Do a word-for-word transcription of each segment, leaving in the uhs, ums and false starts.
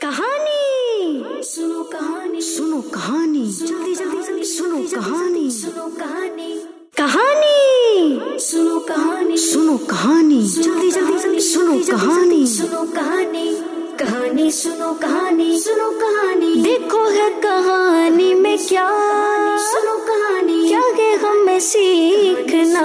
कहानी सुनो, कहानी सुनो, कहानी जल्दी जल्दी जल्दी सुनो, कहानी सुनो, कहानी कहानी सुनो, कहानी सुनो, कहानी जल्दी जल्दी जल्दी सुनो, कहानी सुनो, कहानी कहानी सुनो, कहानी सुनो, कहानी देखो है कहानी में क्या, सुनो कहानी क्या है हमें सीखना,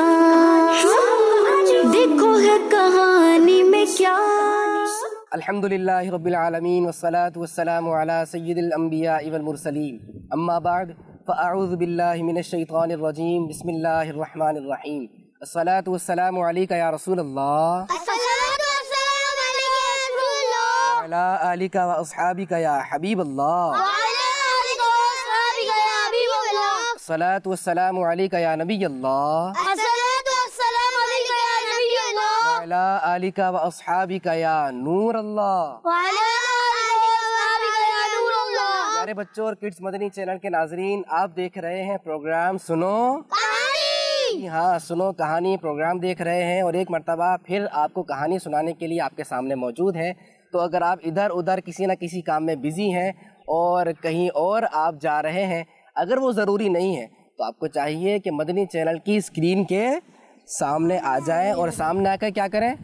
देखो है कहानी में क्या। अल्हम्दुलिल्लाहि रब्बिल आलमीन वस्सलातु वस्सलामु अला सय्यिदिल अंबिया वल मुरसलीन अम्मा बाद फ़अऊज़ु बिल्लाहि मिनश शैतानिर रजीम बिस्मिल्लाहिर रहमानिर रहीम अस्सलातु वस्सलामु अलैका या रसूलल्लाह अस्सलातु वस्सलामु अलैका या रसूलल्लाह व अला आलिका व अस्हाबिका या हबीबल्लाह व अला आलिका व अस्हाबिका या हबीबल्लाह अस्सलातु वस्सलामु अलैका या नबियल्लाह अस्सलातु वस्सलामु अलैका या नबियल्लाह व अला आलिका व अस्हाबिका या नूर अल्लाह। व अला आलिका व अस्हाबिका या नूर अल्लाह। प्यारे बच्चों और किड्स मदनी चैनल के नाजरीन, आप देख रहे हैं प्रोग्राम सुनो कहानी। हाँ, सुनो कहानी प्रोग्राम देख रहे हैं और एक मर्तबा फिर आपको कहानी सुनाने के लिए आपके सामने मौजूद है। तो अगर आप इधर उधर किसी न किसी काम में बिजी हैं और कहीं और आप जा रहे हैं, अगर वो ज़रूरी नहीं है तो आपको चाहिए कि मदनी चैनल की स्क्रीन के सामने आ जाएं और सामने आकर क्या करें,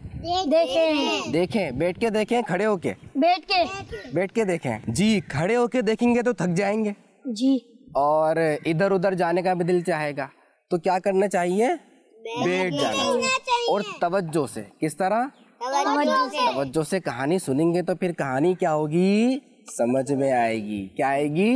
देखें देखें, बैठ के देखें, खड़े होके बैठ के बैठ के देखें जी। खड़े होके देखेंगे तो थक जाएंगे जी, और इधर उधर जाने का भी दिल चाहेगा, तो क्या करना चाहिए, बैठ जाना और तवज्जो से। किस तरह, तवज्जो से कहानी सुनेंगे तो फिर कहानी क्या होगी, समझ में आएगी। क्या आएगी,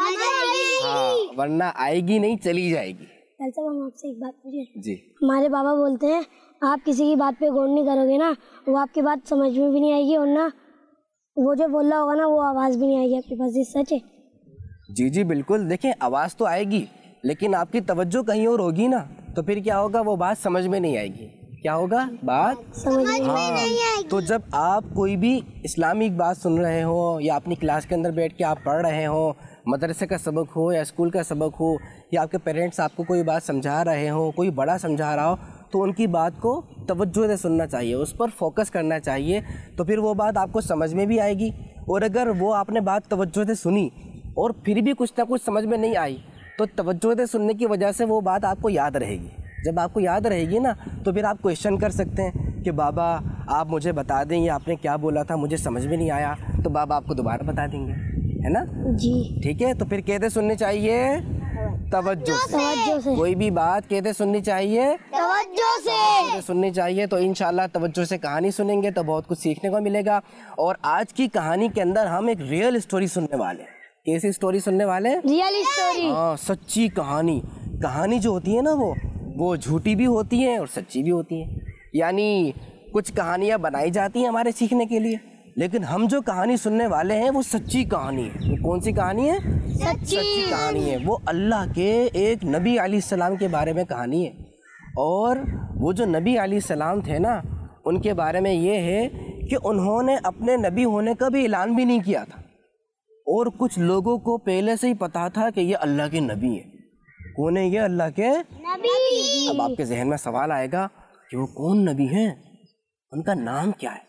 हाँ, वरना आएगी नहीं, चली जाएगी। साहब हम आपसे एक बात पूछे जी। हमारे बाबा बोलते हैं आप किसी की बात पे गौर नहीं करोगे ना, वो आपकी बात समझ में भी नहीं आएगी और ना वो जो बोल रहा होगा ना वो आवाज़ भी नहीं आएगी आपके पास। ये सच है? जी जी बिल्कुल। देखें, आवाज़ तो आएगी लेकिन आपकी तवज्जो कहीं और होगी ना, तो फिर क्या होगा, वो बात समझ में नहीं आएगी। क्या होगा, बात समझ में हाँ। नहीं आएगी। तो जब आप कोई भी इस्लामिक बात सुन रहे हो या अपनी क्लास के अंदर बैठ के आप पढ़ रहे हो, मदरसे का सबक हो या स्कूल का सबक हो, या आपके पेरेंट्स आपको कोई बात समझा रहे हो, कोई बड़ा समझा रहा हो, तो उनकी बात को तवज्जो से सुनना चाहिए, उस पर फोकस करना चाहिए, तो फिर वो बात आपको समझ में भी आएगी। और अगर वो आपने बात तवज्जो से सुनी और फिर भी कुछ ना कुछ समझ में नहीं आई, तो तवज्जो से सुनने की वजह से वो बात आपको याद रहेगी। जब आपको याद रहेगी ना, तो फिर आप क्वेश्चन कर सकते हैं कि बाबा आप मुझे बता दें, ये आपने क्या बोला था, मुझे समझ में नहीं आया, तो बाबा आपको दोबारा बता देंगे, है ना जी। ठीक है। तो फिर कहते सुननी चाहिए तवज्जो से, तवज्जो से। कोई भी बात कहते सुननी चाहिए तवज्जो से कहते सुननी चाहिए। तो इंशाल्लाह तवज्जो से कहानी सुनेंगे तो बहुत कुछ सीखने को मिलेगा। और आज की कहानी के अंदर हम एक रियल स्टोरी सुनने वाले हैं। कैसी स्टोरी सुनने वाले हैं? Real story. हाँ, सच्ची कहानी। कहानी जो होती है ना वो वो झूठी भी होती है और सच्ची भी होती है। यानी कुछ कहानियाँ बनाई जाती हैं हमारे सीखने के लिए, लेकिन हम जो कहानी सुनने वाले हैं वो सच्ची कहानी है। वो कौन सी कहानी है? सच्ची सच्ची कहानी है। वो अल्लाह के एक नबी अलैहिस्सलाम के बारे में कहानी है। और वो जो नबी अलैहिस्सलाम थे ना, उनके बारे में ये है कि उन्होंने अपने नबी होने का भी ऐलान भी नहीं किया था, और कुछ लोगों को पहले से ही पता था कि ये अल्लाह के नबी है। कौन है ये अल्लाह के नबी? अब आपके जहन में सवाल आएगा कि वो कौन नबी हैं, उनका नाम क्या है,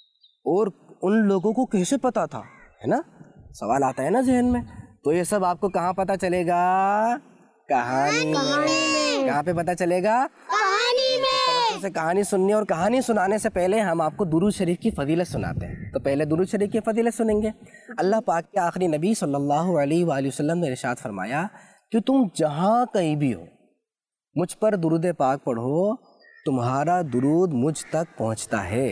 और उन लोगों को कैसे पता था, है ना, सवाल आता है ना जहन में। तो ये सब आपको कहाँ पता चलेगा? कहानी में। कहाँ पे पता चलेगा? कहानी में। तो से कहानी सुननी, और कहानी सुनाने से पहले हम आपको दुरूद शरीफ की फजीलत सुनाते हैं। तो पहले दुरूद शरीफ की फजीलत सुनेंगे। अल्लाह पाक के आखिरी नबी सल्लल्लाहु अलैहि वसल्लम ने इरशाद फरमाया कि तुम जहाँ कहीं भी हो मुझ पर दुरूद पाक पढ़ो, तुम्हारा दुरूद मुझ तक पहुँचता है।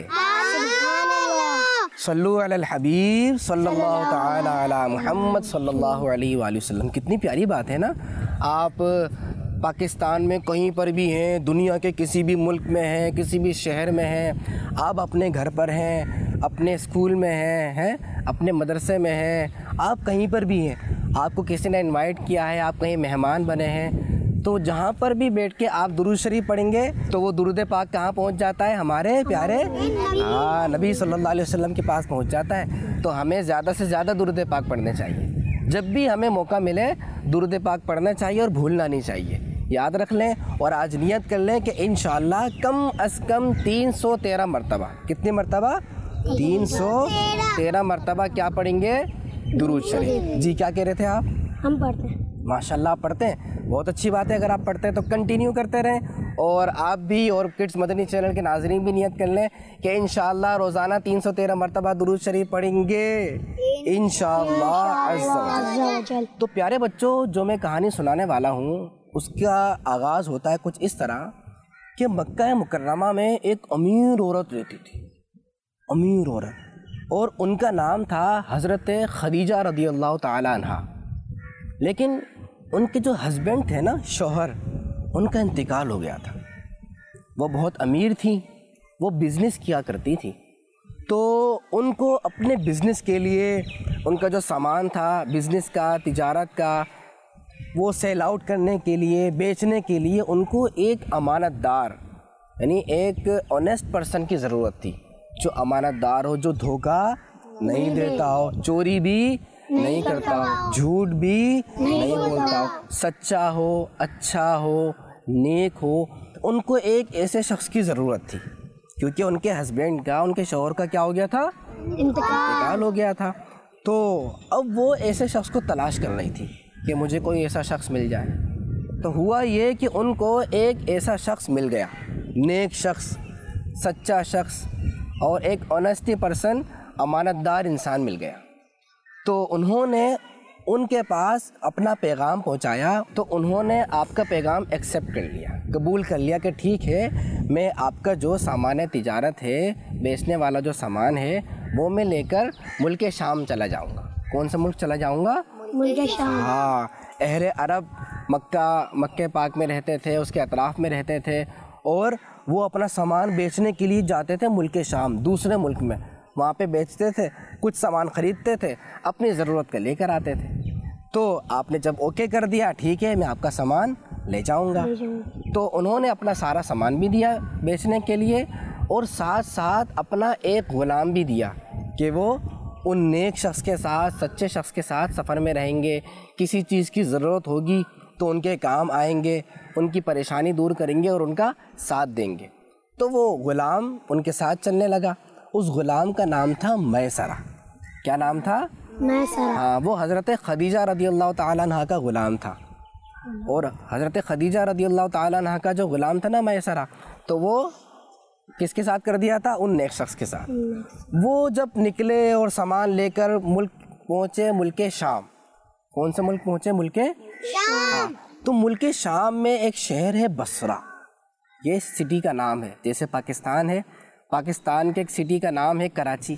सल्लु अलल हबीब सल्लल्लाहु ताला अला मुहम्मद सल्लल्लाहु अलैहि वसल्लम। कितनी प्यारी बात है ना। आप पाकिस्तान में कहीं पर भी हैं, दुनिया के किसी भी मुल्क में हैं, किसी भी शहर में हैं, आप अपने घर पर हैं, अपने स्कूल में हैं, हैं अपने मदरसे में हैं, आप कहीं पर भी हैं, आपको किसी ने इनवाइट किया है, आप कहीं मेहमान बने हैं, तो जहाँ पर भी बैठ के आप दुरूद शरीफ पढ़ेंगे तो वो दुरूद पाक कहाँ पहुँच जाता है? हमारे प्यारे हाँ नबी सल्लल्लाहु अलैहि वसल्लम के पास पहुँच जाता है। तो हमें ज़्यादा से ज़्यादा दुरूद पाक पढ़ने चाहिए। जब भी हमें मौका मिले दुरूद पाक पढ़ना चाहिए और भूलना नहीं चाहिए। याद रख लें और आज नियत कर लें कि इंशाअल्लाह कम अज़ कम तीन सौ तेरह मरतबा, कितनी मरतबा? تین سو تیرہ مرتبہ کیا پڑھیں گے؟ درود شریف. جی کیا کہہ رہے تھے آپ؟ ہم پڑھتے ہیں. ماشاءاللہ آپ پڑھتے ہیں, بہت اچھی بات ہے. اگر آپ پڑھتے ہیں تو کنٹینیو کرتے رہیں, اور آپ بھی اور کڈس مدنی چینل کے ناظرین بھی نیت کر لیں کہ انشاءاللہ روزانہ تین سو تیرہ مرتبہ درود شریف پڑھیں گے انشاءاللہ عز و جل. تو پیارے بچوں, جو میں کہانی سنانے والا ہوں اس کا آغاز ہوتا ہے کچھ اس طرح کہ مکہ مکرمہ میں ایک امیر عورت رہتی تھی, امیر عورت, اور ان کا نام تھا حضرت خدیجہ رضی اللہ تعالی عنہ. لیکن ان کے جو ہسبینڈ تھے نا, شوہر, ان کا انتقال ہو گیا تھا. وہ بہت امیر تھیں, وہ بزنس کیا کرتی تھی, تو ان کو اپنے بزنس کے لیے ان کا جو سامان تھا بزنس کا, تجارت کا, وہ سیل آؤٹ کرنے کے لیے, بیچنے کے لیے ان کو ایک امانت دار, یعنی ایک آنیسٹ پرسن کی ضرورت تھی, جو امانت دار ہو, جو دھوکہ نہیں دیتا ہو, چوری بھی نہیں کرتا ہو, جھوٹ بھی نہیں بولتا ہو, سچا ہو, اچھا ہو, نیک ہو. ان کو ایک ایسے شخص کی ضرورت تھی, کیونکہ ان کے ہسبینڈ کا, ان کے شوہر کا کیا ہو گیا تھا؟ انتقال ہو گیا تھا. تو اب وہ ایسے شخص کو تلاش کر رہی تھی کہ مجھے کوئی ایسا شخص مل جائے. تو ہوا یہ کہ ان کو ایک ایسا شخص مل گیا, نیک شخص, سچا شخص, اور ایک آنیسٹی پرسن, امانت دار انسان مل گیا. تو انہوں نے ان کے پاس اپنا پیغام پہنچایا, تو انہوں نے آپ کا پیغام ایکسیپٹ کر لیا, قبول کر لیا کہ ٹھیک ہے, میں آپ کا جو سامان تجارت ہے, بیچنے والا جو سامان ہے, وہ میں لے کر ملک شام چلا جاؤں گا. کون سا ملک چلا جاؤں گا؟ ملک شام. ہاں, اہل عرب مکہ مکہ پاک میں رہتے تھے, اس کے اطراف میں رہتے تھے, اور وہ اپنا سامان بیچنے کے لیے جاتے تھے ملک شام, دوسرے ملک میں. وہاں پہ بیچتے تھے, کچھ سامان خریدتے تھے, اپنی ضرورت کا لے کر آتے تھے. تو آپ نے جب اوکے کر دیا, ٹھیک ہے میں آپ کا سامان لے جاؤں گا, تو انہوں نے اپنا سارا سامان بھی دیا بیچنے کے لیے, اور ساتھ ساتھ اپنا ایک غلام بھی دیا کہ وہ ان نیک شخص کے ساتھ, سچے شخص کے ساتھ سفر میں رہیں گے, کسی چیز کی ضرورت ہوگی تو ان کے کام آئیں گے, ان کی پریشانی دور کریں گے اور ان کا ساتھ دیں گے. تو وہ غلام ان کے ساتھ چلنے لگا. اس غلام کا نام تھا میسرہ. کیا نام تھا؟ میسرہ. ہاں, وہ حضرت خدیجہ رضی اللہ تعالیٰ عنہ کا غلام تھا. اور حضرت خدیجہ رضی اللہ تعالیٰ عنہ کا جو غلام تھا نا میسرہ, تو وہ کس کے ساتھ کر دیا تھا؟ ان نیک شخص کے ساتھ. وہ جب نکلے اور سامان لے کر ملک پہنچے, ملک شام. کون سے ملک پہنچے؟ ملک شام. تو ملک شام میں ایک شہر ہے بصرہ, یہ سٹی کا نام ہے. جیسے پاکستان ہے, پاکستان کے ایک سٹی کا نام ہے کراچی,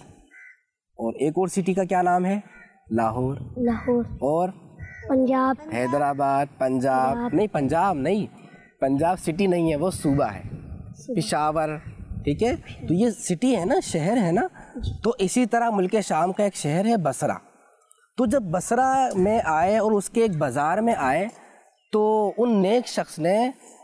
اور ایک اور سٹی کا کیا نام ہے؟ لاہور. لاہور. اور پنجاب. حیدرآباد. پنجاب نہیں, پنجاب نہیں, پنجاب سٹی نہیں ہے, وہ صوبہ ہے. پشاور. ٹھیک ہے, تو یہ سٹی ہے نا, شہر ہے نا. تو اسی طرح ملک شام کا ایک شہر ہے بصرہ. تو جب بصرہ میں آئے اور اس کے ایک بازار میں آئے, تو ان نیک شخص نے,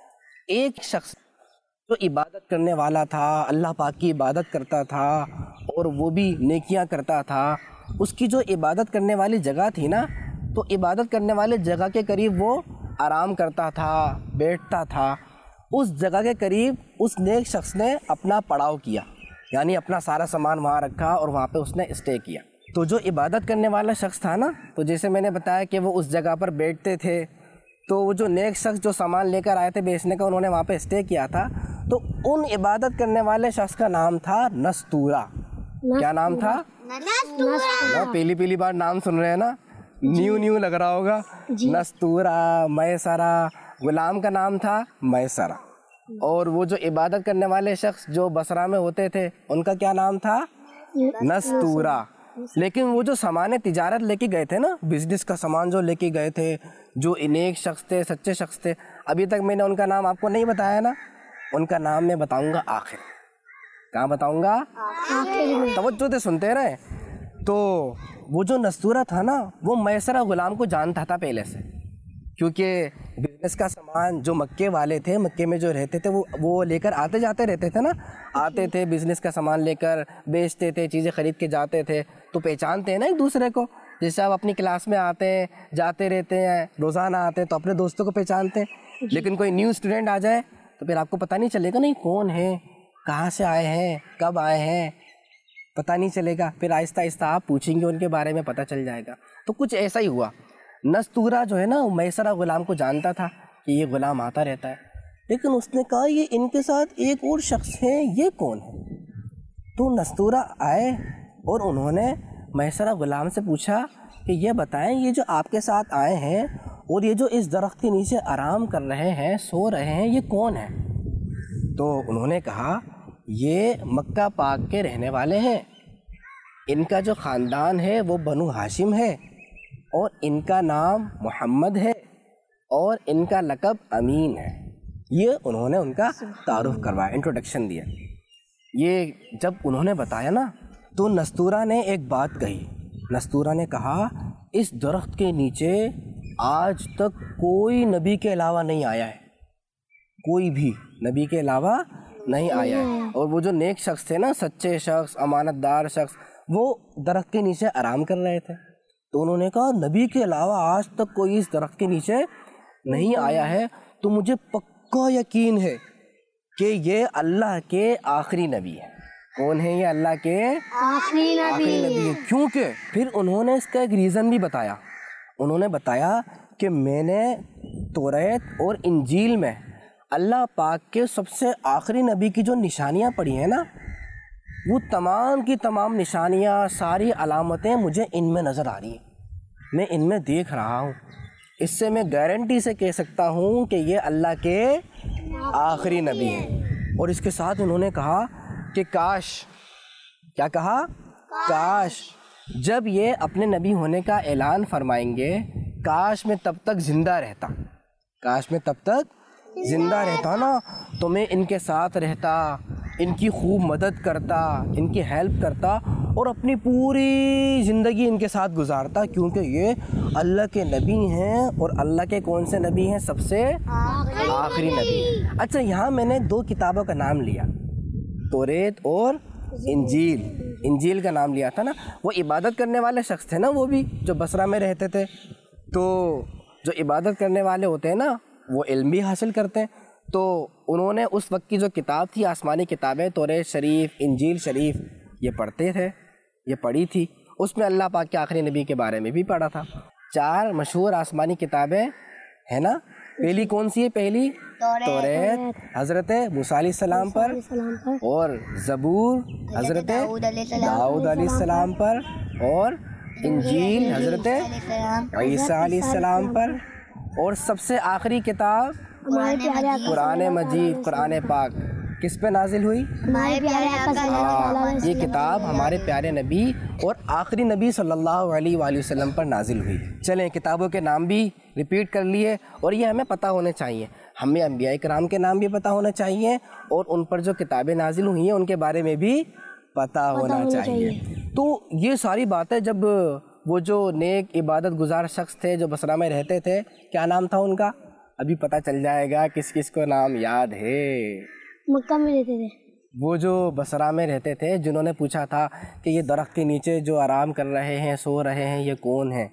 ایک شخص جو عبادت کرنے والا تھا, اللہ پاک کی عبادت کرتا تھا اور وہ بھی نیکیاں کرتا تھا, اس کی جو عبادت کرنے والی جگہ تھی نا, تو عبادت کرنے والے جگہ کے قریب وہ آرام کرتا تھا, بیٹھتا تھا. اس جگہ کے قریب اس نیک شخص نے اپنا پڑاؤ کیا, یعنی اپنا سارا سامان وہاں رکھا اور وہاں پہ اس نے اسٹے کیا. تو جو عبادت کرنے والا شخص تھا نا, تو جیسے میں نے بتایا کہ وہ اس جگہ پر بیٹھتے تھے, تو وہ جو نیک شخص جو سامان لے کر آئے تھے بیچنے کا, انہوں نے وہاں پہ اسٹے کیا تھا. تو ان عبادت کرنے والے شخص کا نام تھا نستورہ. کیا نام تھا؟ نستورہ. پہلی پہلی بار نام سن رہے ہیں نا, نیو نیو لگ رہا ہوگا. نستورہ, میسرہ. غلام کا نام تھا میسرہ, اور وہ جو عبادت کرنے والے شخص جو بصرہ میں ہوتے تھے, ان کا کیا نام تھا؟ نستورہ. لیکن وہ جو سامان تجارت لے کے گئے تھے نا, بزنس کا سامان جو لے کے گئے تھے, جو نیک شخص تھے, سچے شخص تھے, ابھی تک میں نے ان کا نام آپ کو نہیں بتایا نا, ان کا نام میں بتاؤں گا آخر. کہاں بتاؤں گا؟ توجہ سے سنتے رہے. تو وہ جو نستورہ تھا نا, وہ میسرہ غلام کو جانتا تھا پہلے سے, کیونکہ بزنس کا سامان جو مکے والے تھے, مکے میں جو رہتے تھے, وہ وہ لے کر آتے جاتے رہتے تھے نا, آتے تھے بزنس کا سامان لے کر, بیچتے تھے, چیزیں خرید کے جاتے تھے. تو پہچانتے ہیں نا ایک دوسرے کو, جیسے آپ اپنی کلاس میں آتے ہیں, جاتے رہتے ہیں, روزانہ آتے ہیں, تو اپنے دوستوں کو پہچانتے ہیں. لیکن کوئی نیو اسٹوڈنٹ آ جائے تو پھر آپ کو پتہ نہیں چلے گا نہیں کون ہے, کہاں سے آئے ہیں, کب آئے ہیں. پتہ نہیں چلے گا، پھر آہستہ آہستہ آپ پوچھیں گے ان کے بارے میں پتہ چل جائے گا۔ تو کچھ ایسا ہی ہوا، نستورہ جو ہے نا میسرہ غلام کو جانتا تھا کہ یہ غلام آتا رہتا ہے، لیکن اس نے کہا یہ ان کے ساتھ ایک اور شخص ہے، یہ کون ہے؟ تو نستورہ آئے اور انہوں نے میسرہ غلام سے پوچھا کہ یہ بتائیں یہ جو آپ کے ساتھ آئے ہیں اور یہ جو اس درخت کے نیچے آرام کر رہے ہیں، سو رہے ہیں، یہ کون ہے؟ تو انہوں نے کہا یہ مکہ پاک کے رہنے والے ہیں، ان کا جو خاندان ہے وہ بنو ہاشم ہے، اور ان کا نام محمد ہے، اور ان کا لقب امین ہے۔ یہ انہوں نے ان کا تعارف کروایا، انٹروڈکشن دیا۔ یہ جب انہوں نے بتایا نا تو نستورہ نے ایک بات کہی۔ نستورہ نے کہا اس درخت کے نیچے آج تک کوئی نبی کے علاوہ نہیں آیا ہے، کوئی بھی نبی کے علاوہ نہیں آیا ہے، اور وہ جو نیک شخص تھے نا، سچے شخص، امانت دار شخص، وہ درخت کے نیچے آرام کر رہے تھے۔ تو انہوں نے کہا نبی کے علاوہ آج تک کوئی اس درخت کے نیچے نہیں آیا ہے، تو مجھے پکا یقین ہے کہ یہ اللہ کے آخری نبی ہے۔ کون ہے یہ؟ اللہ کے آخری آخری نبی ہے۔ کیونکہ پھر انہوں نے اس کا ایک ریزن بھی بتایا۔ انہوں نے بتایا کہ میں نے توریت اور انجیل میں اللہ پاک کے سب سے آخری نبی کی جو نشانیاں پڑھی ہیں نا، وہ تمام کی تمام نشانیاں، ساری علامتیں مجھے ان میں نظر آ رہی ہیں، میں ان میں دیکھ رہا ہوں۔ اس سے میں گارنٹی سے کہہ سکتا ہوں کہ یہ اللہ کے آخری نبی ہیں۔ اور اس کے ساتھ انہوں نے کہا کہ کاش، کیا کہا؟ کاش جب یہ اپنے نبی ہونے کا اعلان فرمائیں گے، کاش میں تب تک زندہ رہتا، کاش میں تب تک زندہ رہتا نا، تو میں ان کے ساتھ رہتا، ان کی خوب مدد کرتا، ان کی ہیلپ کرتا، اور اپنی پوری زندگی ان کے ساتھ گزارتا، کیونکہ یہ اللہ کے نبی ہیں، اور اللہ کے کون سے نبی ہیں؟ سب سے آخری نبی ہیں۔ اچھا، یہاں میں نے دو کتابوں کا نام لیا، توریت اور انجیل۔ انجیل کا نام لیا تھا نا، وہ عبادت کرنے والے شخص تھے نا، وہ بھی جو بصرہ میں رہتے تھے، تو جو عبادت کرنے والے ہوتے ہیں نا وہ علم بھی حاصل کرتے ہیں۔ تو انہوں نے اس وقت کی جو کتاب تھی، آسمانی کتابیں، توریت شریف، انجیل شریف، یہ پڑھتے تھے، یہ پڑھی تھی۔ اس میں اللہ پاک کے آخری نبی کے بارے میں بھی پڑھا تھا۔ چار مشہور آسمانی کتابیں ہیں نا، پہلی کون سی ہے؟ پہلی توریت حضرت موسیٰ علیہ السلام پر، اور زبور حضرت داؤد علیہ السلام پر، اور انجیل حضرت عیسیٰ علیہ السلام پر، اور سب سے آخری کتاب قرآن مجید، قرآن پاک کس پہ نازل ہوئی؟ ہاں، یہ کتاب ہمارے پیارے نبی اور آخری نبی صلی اللہ علیہ وآلہ وسلم پر نازل ہوئی۔ چلیں، کتابوں کے نام بھی ریپیٹ کر لیے، اور یہ ہمیں پتہ ہونے چاہیے، ہمیں انبیاء کرام کے نام بھی پتہ ہونا چاہیے، اور ان پر جو کتابیں نازل ہوئی ہیں ان کے بارے میں بھی پتہ ہونا چاہیے۔ تو یہ ساری باتیں جب وہ جو نیک عبادت گزار شخص تھے جو بصرہ میں رہتے تھے، کیا نام تھا ان کا؟ ابھی پتہ چل جائے گا کس کس کو نام یاد ہے۔ مکہ میں رہتے تھے وہ جو بصرہ میں رہتے تھے، جنہوں نے پوچھا تھا کہ یہ درخت کے نیچے جو آرام کر رہے ہیں، سو رہے ہیں، یہ کون ہیں؟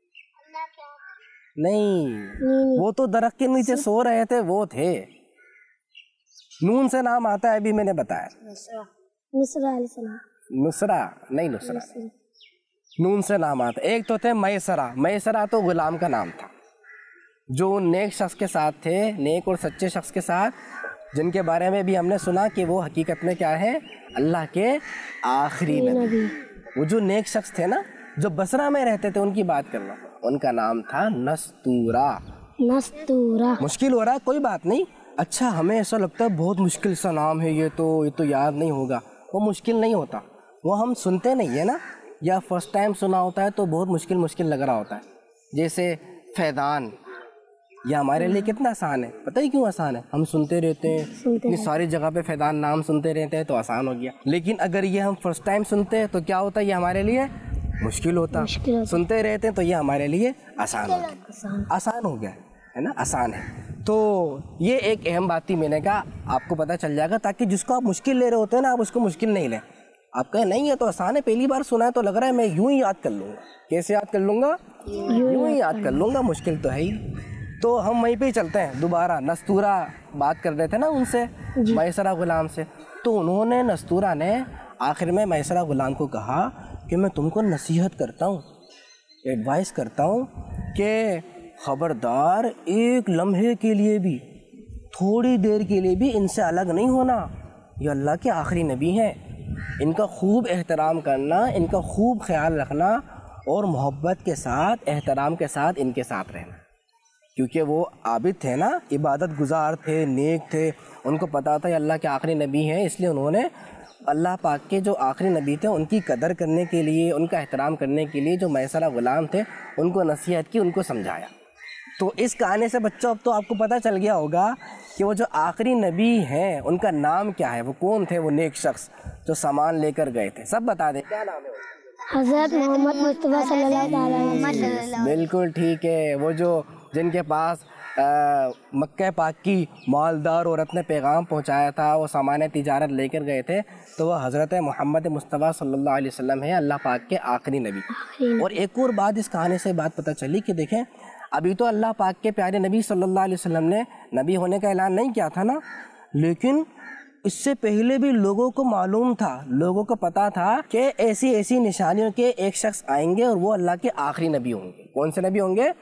نہیں، وہ تو درخت کے نیچے سو رہے تھے، وہ تھے، نون سے نام آتا ہے، ابھی میں نے بتایا، نصرہ علیہ السلام، نصرہ نہیں، نصرہ نہیں، نون سے نام آتا ہے۔ ایک تو تھے میسرہ، میسرہ تو غلام کا نام تھا، جو نیک شخص کے ساتھ تھے، نیک اور سچے شخص کے ساتھ، جن کے بارے میں بھی ہم نے سنا کہ وہ حقیقت میں کیا ہے؟ اللہ کے آخری نبی۔ وہ جو نیک شخص تھے نا، جو بصرہ میں رہتے تھے، ان کی بات کر رہا ہوں، ان کا نام تھا نستورہ۔ نستورہ مشکل ہو رہا ہے؟ کوئی بات نہیں۔ اچھا، ہمیں ایسا لگتا ہے بہت مشکل سا نام ہے یہ تو یہ تو یاد نہیں ہوگا۔ وہ مشکل نہیں ہوتا، وہ ہم سنتے نہیں ہیں نا، یا فرسٹ ٹائم سنا ہوتا ہے تو بہت مشکل مشکل لگ رہا ہوتا ہے۔ جیسے فیضان، یہ ہمارے لیے کتنا آسان ہے، پتہ ہی کیوں آسان ہے؟ ہم سنتے رہتے ہیں، اتنی ساری جگہ پہ فیضان نام سنتے رہتے ہیں تو آسان ہو گیا۔ لیکن اگر یہ ہم فرسٹ ٹائم سنتے ہیں تو کیا ہوتا ہے؟ یہ ہمارے لیے مشکل ہوتا، سنتے رہتے ہیں تو یہ ہمارے لیے آسان ہو گیا، آسان ہو گیا ہے نا، آسان ہے۔ تو یہ ایک اہم بات تھی، میں نے کہا آپ کو پتہ چل جائے گا، تاکہ جس کو آپ مشکل لے رہے ہوتے ہیں نا، آپ اس کو مشکل نہیں لیں۔ آپ کہیں نہیں، یہ تو آسان ہے، پہلی بار سنا ہے تو لگ رہا ہے میں یوں ہی یاد کر لوں گا۔ کیسے یاد کر لوں گا؟ یوں ہی یاد کر لوں گا، مشکل تو ہے ہی۔ تو ہم وہیں پہ ہی چلتے ہیں دوبارہ۔ نستورہ بات کر رہے تھے نا ان سے، میسرہ غلام سے، تو انہوں نے، نستورہ نے آخر میں میسرہ غلام کو کہا کہ میں تم کو نصیحت کرتا ہوں، ایڈوائس کرتا ہوں کہ خبردار ایک لمحے کے لیے بھی، تھوڑی دیر کے لیے بھی ان سے الگ نہیں ہونا، یہ اللہ کے آخری نبی ہیں، ان کا خوب احترام کرنا، ان کا خوب خیال رکھنا اور محبت کے ساتھ، احترام کے ساتھ ان کے ساتھ رہنا، کیونکہ وہ عابد تھے نا، عبادت گزار تھے، نیک تھے، ان کو پتہ تھا یہ اللہ کے آخری نبی ہیں، اس لیے انہوں نے اللہ پاک کے جو آخری نبی تھے ان کی قدر کرنے کے لیے، ان کا احترام کرنے کے لیے جو میسرہ غلام تھے ان کو نصیحت کی، ان کو سمجھایا۔ تو اس کہانی سے بچوں اب تو آپ کو پتہ چل گیا ہوگا کہ وہ جو آخری نبی ہیں ان کا نام کیا ہے، وہ کون تھے، وہ نیک شخص جو سامان لے کر گئے تھے، سب بتا دیں کیا نام ہے؟ حضرت محمد مصطفیٰ صلی اللہ علیہ وسلم۔ بالکل ٹھیک ہے، وہ جو جن کے پاس مکہ پاک کی مالدار عورت نے پیغام پہنچایا تھا، وہ سامان تجارت لے کر گئے تھے، تو وہ حضرت محمد مصطفیٰ صلی اللہ علیہ وسلم ہے، اللہ پاک کے آخری نبی۔ اور ایک اور بات اس کہانی سے بات پتہ چلی کہ دیکھیں ابھی تو اللہ پاک کے پیارے نبی صلی اللہ علیہ وسلم نے نبی ہونے کا اعلان نہیں کیا تھا نا، لیکن اس سے پہلے بھی لوگوں کو معلوم تھا، لوگوں کو پتا تھا کہ ایسی ایسی نشانیوں کے ایک شخص آئیں گے اور وہ اللہ کے آخری نبی ہوں گے۔ کون سے نبی ہوں گے؟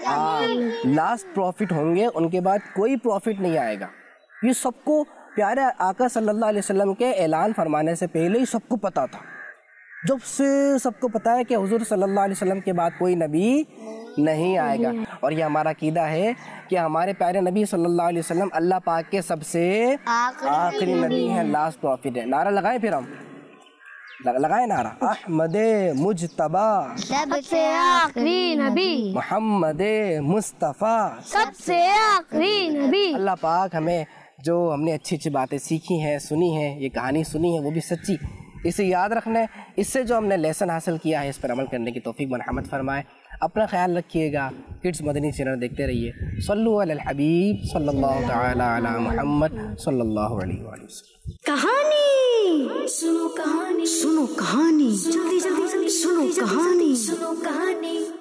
لاسٹ پروفٹ ہوں گے، ان کے بعد کوئی پروفٹ نہیں آئے گا۔ یہ سب کو پیارے آقا صلی اللہ علیہ وسلم کے اعلان فرمانے سے پہلے ہی سب کو پتا تھا، جب سے سب کو پتا ہے کہ حضور صلی اللہ علیہ وسلم کے بعد کوئی نبی نہیں آئے گا۔ اور یہ ہمارا عقیدہ ہے کہ ہمارے پیارے نبی صلی اللہ علیہ وسلم اللہ پاک کے سب سے آخری نبی ہیں، لاسٹ پروفٹ ہیں۔ نعرہ لگائیں پھر ہم لگائیں نعرہ، احمد مجتبی سب سے آخری نبی، محمد مصطفیٰ سب سے آخری نبی۔ اللہ پاک ہمیں جو ہم نے اچھی اچھی باتیں سیکھی ہیں، سنی ہیں، یہ کہانی سنی ہے وہ بھی سچی، اسے یاد رکھنا ہے، اس سے جو ہم نے لیسن حاصل کیا ہے اس پر عمل کرنے کی توفیق مرحمت فرمائے۔ اپنا خیال رکھیے گا، کڈس مدنی چینل دیکھتے رہیے۔ صلو علی الحبیب صلی اللہ تعالی علی محمد صلی اللہ علیہ وآلہ وسلم۔ کہانی سنو، کہانی سنو، کہانی جلدی جلدی جلدی سنو، کہانی سنو، کہانی